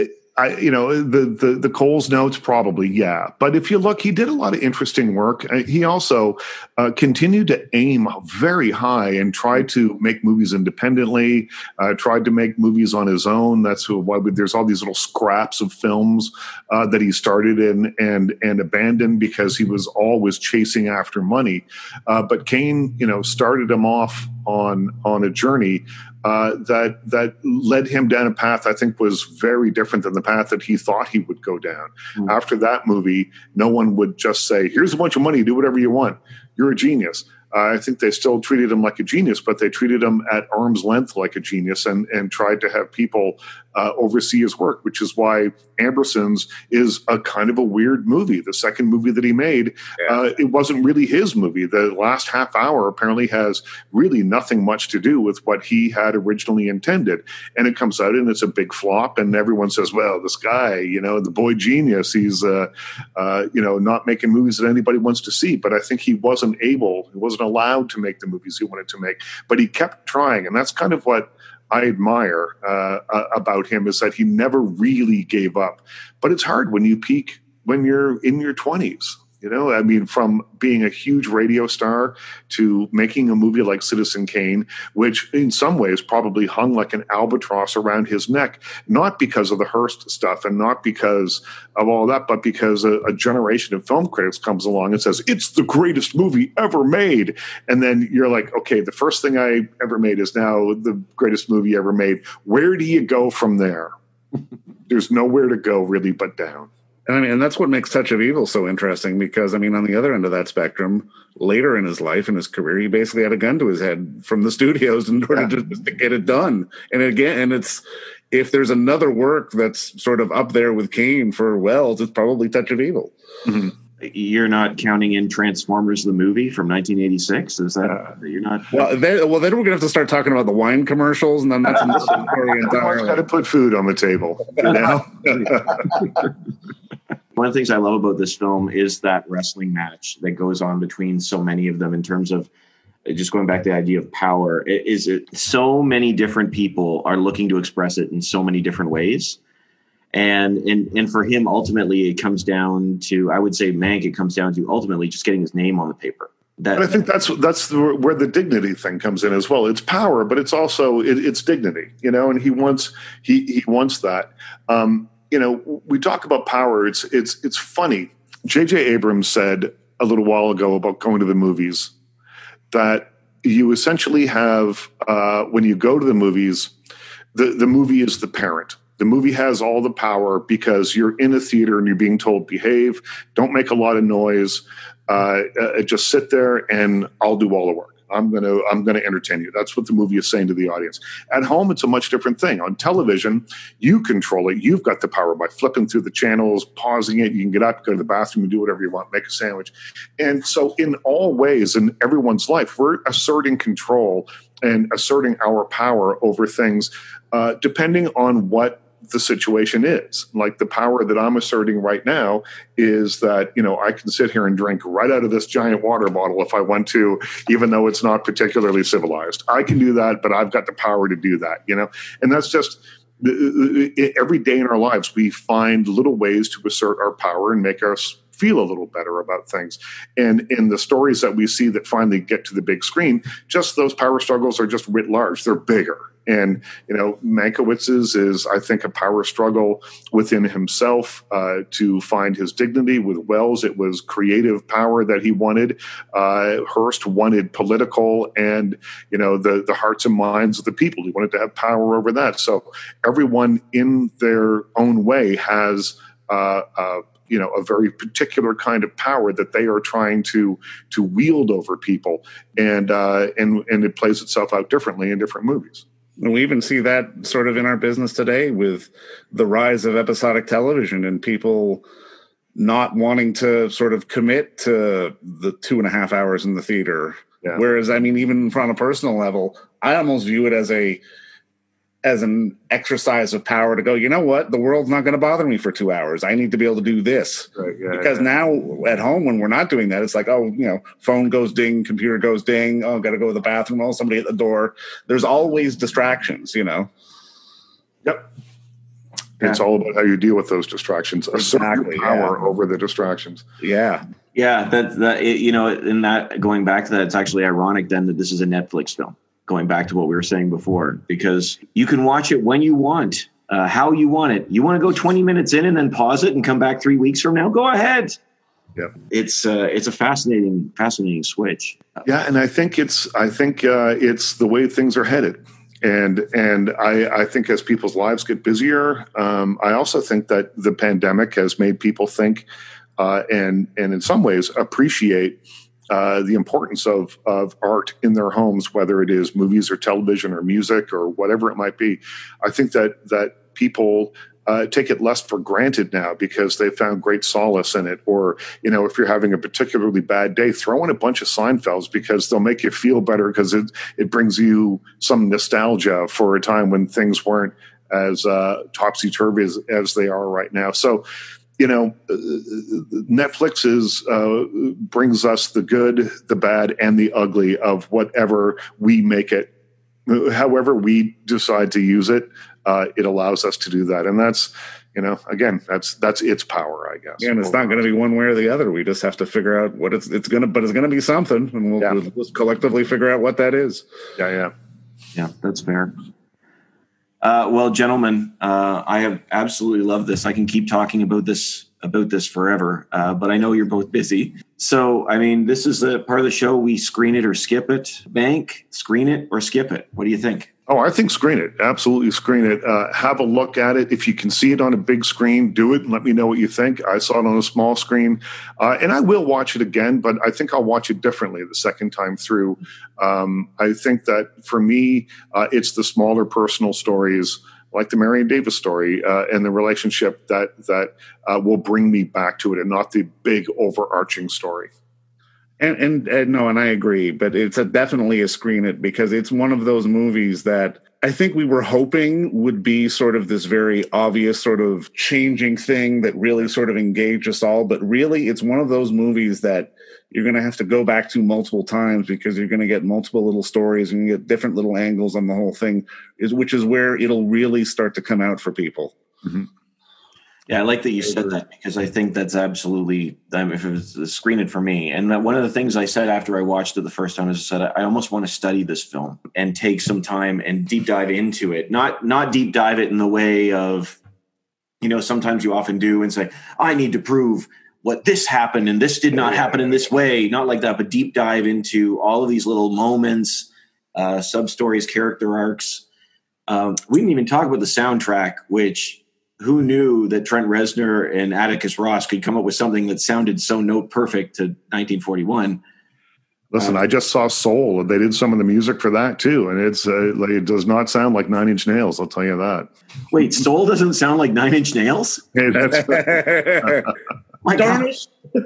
I you know the the the Coles notes probably, yeah. But if you look, he did a lot of interesting work. He also uh, continued to aim very high and tried to make movies independently. Uh, tried to make movies on his own. That's why there's all these little scraps of films uh, that he started in and and abandoned because he was always chasing after money. Uh, but Kane, you know, started him off on on a journey uh, that that led him down a path I think was very different than the path that he thought he would go down. Mm. After that movie, no one would just say, "Here's a bunch of money, do whatever you want. You're a genius." Uh, I think they still treated him like a genius, but they treated him at arm's length like a genius and, and tried to have people uh, oversee his work, which is why Ambersons is a kind of a weird movie. The second movie that he made, yeah. uh, it wasn't really his movie. The last half hour apparently has really nothing much to do with what he had originally intended. And it comes out and it's a big flop, and everyone says, well, this guy, you know, the boy genius, he's, uh, uh, you know, not making movies that anybody wants to see. But I think he wasn't able, he wasn't allowed to make the movies he wanted to make, but he kept trying. And that's kind of what I admire uh, about him, is that he never really gave up. But it's hard when you peak when you're in your twenties. You know, I mean, from being a huge radio star to making a movie like Citizen Kane, which in some ways probably hung like an albatross around his neck, not because of the Hearst stuff and not because of all that, but because a, a generation of film critics comes along and says, it's the greatest movie ever made. And then you're like, okay, the first thing I ever made is now the greatest movie ever made. Where do you go from there? There's nowhere to go really but down. And I mean, and that's what makes Touch of Evil so interesting, because I mean, on the other end of that spectrum, later in his life, in his career, he basically had a gun to his head from the studios in order yeah. to, just to get it done. And again, and it's, if there's another work that's sort of up there with Kane for Welles, it's probably Touch of Evil. Mm-hmm. You're not counting in Transformers the movie from nineteen eighty-six? Is that uh, you're not? Well, then, well, then we're gonna have to start talking about the wine commercials, and then that's another story entirely. Got to put food on the table. You know? One of the things I love about this film is that wrestling match that goes on between so many of them, in terms of just going back to the idea of power. It is it so many different people are looking to express it in so many different ways. And, and and for him, ultimately, it comes down to, I would say, Mank, it comes down to ultimately just getting his name on the paper. That, and I think that's that's the, where the dignity thing comes in as well. It's power, but it's also it, it's dignity, you know. And he wants he he wants that. Um, you know, we talk about power. It's it's it's funny. J J Abrams said a little while ago about going to the movies that you essentially have uh, when you go to the movies, the the movie is the parent. The movie has all the power because you're in a theater and you're being told, behave, don't make a lot of noise, uh, uh, just sit there and I'll do all the work. I'm going to I'm going to entertain you. That's what the movie is saying to the audience. At home, it's a much different thing. On television, you control it. You've got the power by flipping through the channels, pausing it. You can get up, go to the bathroom, and do whatever you want, make a sandwich. And so in all ways, in everyone's life, we're asserting control and asserting our power over things uh, depending on what the situation is. Like the power that I'm asserting right now is that, you know, I can sit here and drink right out of this giant water bottle if I want to, even though it's not particularly civilized. I can do that, but I've got the power to do that, you know? And that's just every day in our lives, we find little ways to assert our power and make us feel a little better about things. And in the stories that we see that finally get to the big screen, just those power struggles are just writ large. They're bigger. And, you know, Mankiewicz's is, I think, a power struggle within himself uh, to find his dignity. With Welles, it was creative power that he wanted. Uh, Hearst wanted political and, you know, the, the hearts and minds of the people. He wanted to have power over that. So everyone in their own way has uh, uh, you know, a very particular kind of power that they are trying to to wield over people. And, uh, and, and it plays itself out differently in different movies. And we even see that sort of in our business today with the rise of episodic television and people not wanting to sort of commit to the two and a half hours in the theater Yeah. Whereas, I mean, even on a personal level, I almost view it as a as an exercise of power to go, you know what, the world's not going to bother me for two hours. I need to be able to do this. Right, yeah, because yeah. now at home, when we're not doing that, it's like, oh, you know, phone goes ding, computer goes ding. Oh, got to go to the bathroom. Oh, somebody at the door. There's always distractions, you know? Yep. Yeah. It's all about how you deal with those distractions. Assert Exactly, your power yeah. over the distractions. Yeah. Yeah, that that it, you know, in that going back to that, it's actually ironic then that this is a Netflix film. Going back to what we were saying before, because you can watch it when you want, uh, how you want it. You want to go twenty minutes in and then pause it and come back three weeks from now? Go ahead. Yep. It's uh, it's a fascinating, fascinating switch. Yeah, and I think it's I think uh, it's the way things are headed. And and I, I think as people's lives get busier, um, I also think that the pandemic has made people think uh, and and in some ways appreciate Uh, the importance of of art in their homes, whether it is movies or television or music or whatever it might be. I think that that people uh, take it less for granted now because they found great solace in it. Or, you know, if you're having a particularly bad day, throw in a bunch of Seinfelds because they'll make you feel better because it it brings you some nostalgia for a time when things weren't as uh, topsy-turvy as, as they are right now. So, you know, Netflix is uh, brings us the good, the bad, and the ugly of whatever we make it. However we decide to use it, uh, it allows us to do that, and that's, you know, again, that's that's its power, I guess. Yeah, and it's not going to be one way or the other. We just have to figure out what it's it's going to, but it's going to be something, and we'll, Yeah. we'll just collectively figure out what that is. Yeah, yeah. Yeah, that's fair. Uh, well, gentlemen, uh, I have absolutely loved this. I can keep talking about this about this forever, uh, but I know you're both busy. So, I mean, this is the part of the show we screen it or skip it. Bank, screen it or skip it. What do you think? Oh, I think screen it. Absolutely screen it. Uh, have a look at it. If you can see it on a big screen, do it and let me know what you think. I saw it on a small screen, uh, and I will watch it again, but I think I'll watch it differently the second time through. Um, I think that for me, uh, it's the smaller personal stories like the Marion Davis story uh, and the relationship that that uh, will bring me back to it, and not the big overarching story. And, and and no, and I agree, but it's a, definitely a screen it because it's one of those movies that I think we were hoping would be sort of this very obvious sort of changing thing that really sort of engaged us all. But really, it's one of those movies that you're going to have to go back to multiple times because you're going to get multiple little stories and you get different little angles on the whole thing, is which is where it'll really start to come out for people. Mm-hmm. Yeah, I like that you said that because I think that's absolutely, I mean, if it was screen it for me. And that one of the things I said after I watched it the first time is I said, I almost want to study this film and take some time and deep dive into it. Not, not deep dive it in the way of, you know, sometimes you often do and say, I need to prove what this happened and this did not happen in this way. Not like that, but deep dive into all of these little moments, uh, sub-stories, character arcs. Um, we didn't even talk about the soundtrack, which who knew that Trent Reznor and Atticus Ross could come up with something that sounded so note perfect to nineteen forty-one. Listen, Um, I just saw Soul, and they did some of the music for that too, and it's uh, like it does not sound like Nine Inch Nails. I'll tell you that. Wait, Soul doesn't sound like Nine Inch Nails? Hey, that's, My gosh.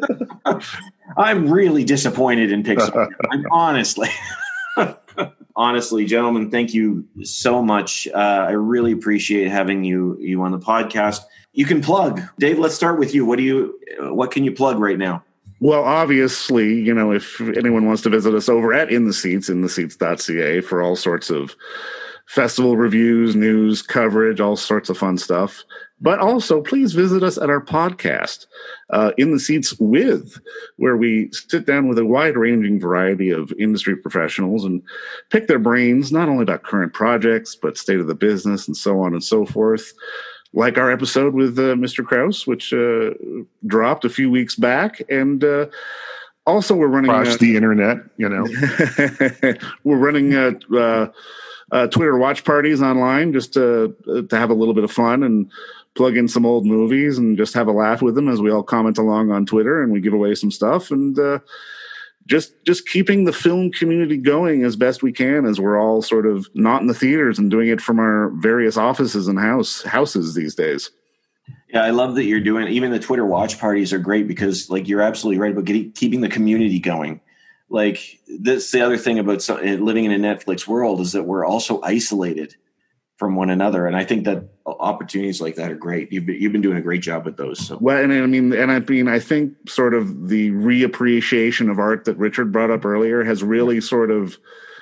I'm really disappointed in Pixar. I'm honestly. Honestly, gentlemen, thank you so much. Uh, I really appreciate having you you on the podcast. You can plug. Dave, let's start with you. What do you what can you plug right now? Well, obviously, you know, if anyone wants to visit us over at In the Seats, in the seats dot c a for all sorts of festival reviews, news, coverage, all sorts of fun stuff. But also, please visit us at our podcast, uh, In the Seats With, where we sit down with a wide-ranging variety of industry professionals and pick their brains, not only about current projects, but state of the business and so on and so forth. Like our episode with uh, Mister Krause, which uh, dropped a few weeks back. And uh, also we're running... across uh, the internet, you know. we're running... Uh, uh, Uh, Twitter watch parties online just to to have a little bit of fun and plug in some old movies and just have a laugh with them as we all comment along on Twitter and we give away some stuff and uh, just just keeping the film community going as best we can as we're all sort of not in the theaters and doing it from our various offices and house houses these days. Yeah, I love that you're doing. Even the Twitter watch parties are great because, like, you're absolutely right about getting, keeping the community going. like this, the other thing about so, living in a Netflix world is that we're also isolated from one another. And I think that opportunities like that are great. You've been, you've been doing a great job with those. So. Well, and I mean, and I mean, I think sort of the reappreciation of art that Richard brought up earlier has really sort of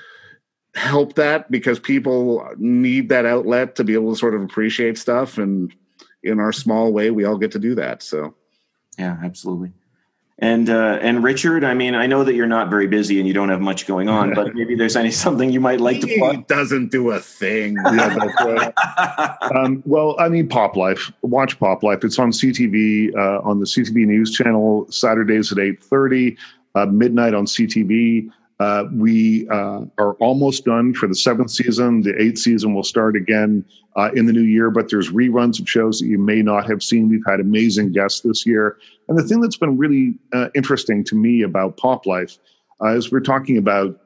helped that, because people need that outlet to be able to sort of appreciate stuff. And in our small way, we all get to do that. So. Yeah, absolutely. And uh, and Richard, I mean, I know that you're not very busy and you don't have much going on, but maybe there's any something you might like to plug. He doesn't do a thing. Yeah, that's right. um, well, I mean, Pop Life. Watch Pop Life. It's on C T V, uh, on the C T V News Channel, Saturdays at eight thirty, uh, midnight on C T V. Uh, we uh, are almost done for the seventh season. The eighth season will start again uh, in the new year, but there's reruns of shows that you may not have seen. We've had amazing guests this year. And the thing that's been really uh, interesting to me about Pop Life uh, is we're talking about,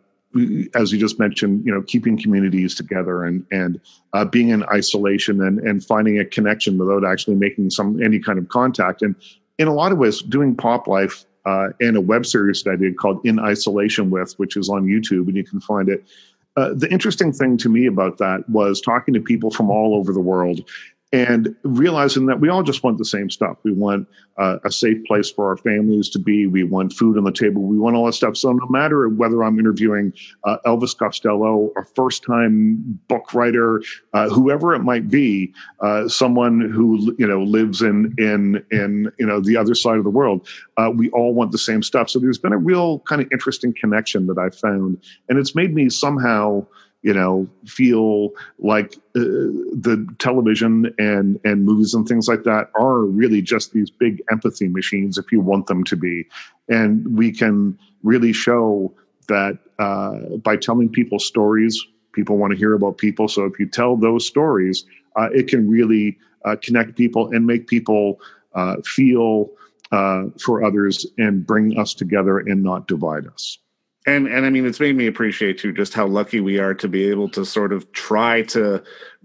as you just mentioned, you know, keeping communities together and and uh, being in isolation and, and finding a connection without actually making some any kind of contact. And in a lot of ways, doing Pop Life Uh, and a web series that I did called In Isolation With, which is on YouTube, and you can find it. Uh, the interesting thing to me about that was talking to people from all over the world and realizing that we all just want the same stuff. We want uh, a safe place for our families to be. We want food on the table. We want all that stuff. So no matter whether I'm interviewing uh, Elvis Costello, a first-time book writer, uh, whoever it might be, uh, someone who you know lives in in in you know the other side of the world, uh, we all want the same stuff. So there's been a real kind of interesting connection that I found, and it's made me somehow, you know, feel like uh, the television and, and movies and things like that are really just these big empathy machines if you want them to be. And we can really show that uh, by telling people stories, people want to hear about people. So if you tell those stories, uh, it can really uh, connect people and make people uh, feel uh, for others and bring us together and not divide us. And and I mean, it's made me appreciate too just how lucky we are to be able to sort of try to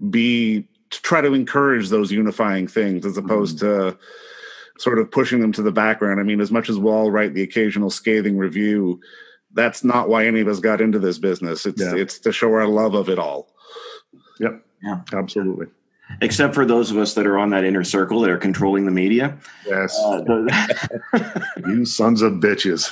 be to try to encourage those unifying things as opposed mm-hmm. to sort of pushing them to the background. I mean, as much as we'll all write the occasional scathing review, that's not why any of us got into this business. It's yeah. it's to show our love of it all. Yep. Yeah. Absolutely. Except for those of us that are on that inner circle that are controlling the media. Yes. Uh, the- you sons of bitches.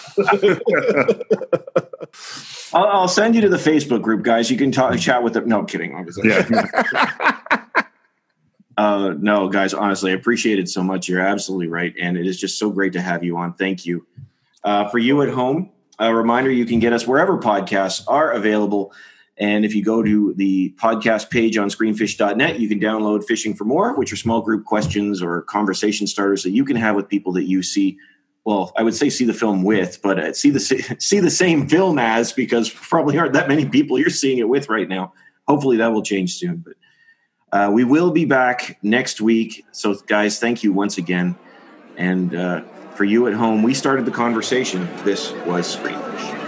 I'll, I'll send you to the Facebook group, guys. You can talk, chat with them. No, I'm kidding. Yeah. uh, no, guys, honestly, I appreciate it so much. You're absolutely right. And it is just so great to have you on. Thank you. Uh, for you at home, a reminder, you can get us wherever podcasts are available. And if you go to the podcast page on screenfish dot net, you can download Fishing for More, which are small group questions or conversation starters that you can have with people that you see. Well, I would say see the film with, but uh, see the see the same film as, because probably aren't that many people you're seeing it with right now. Hopefully that will change soon. But uh, we will be back next week. So, guys, thank you once again. And uh, for you at home, we started the conversation. This was Screenfish.